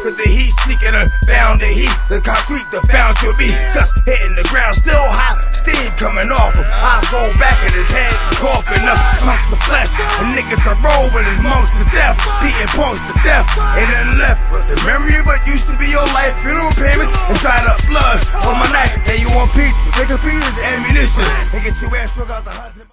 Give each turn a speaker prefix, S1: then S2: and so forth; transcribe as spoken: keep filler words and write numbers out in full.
S1: Cause the heat seeking her, found the heat, the concrete that found your beat. Guts hitting the ground, still hot, steam coming off him. Eyes roll back in his head, coughing up chunks of flesh. And niggas that roll with his monks to death, beating punks to death. Ain't nothing left but the memory of what used to be your life, funeral payments, and dried up blood on my knife. And you want peace, take a piece of ammunition and get your ass struck out the husband.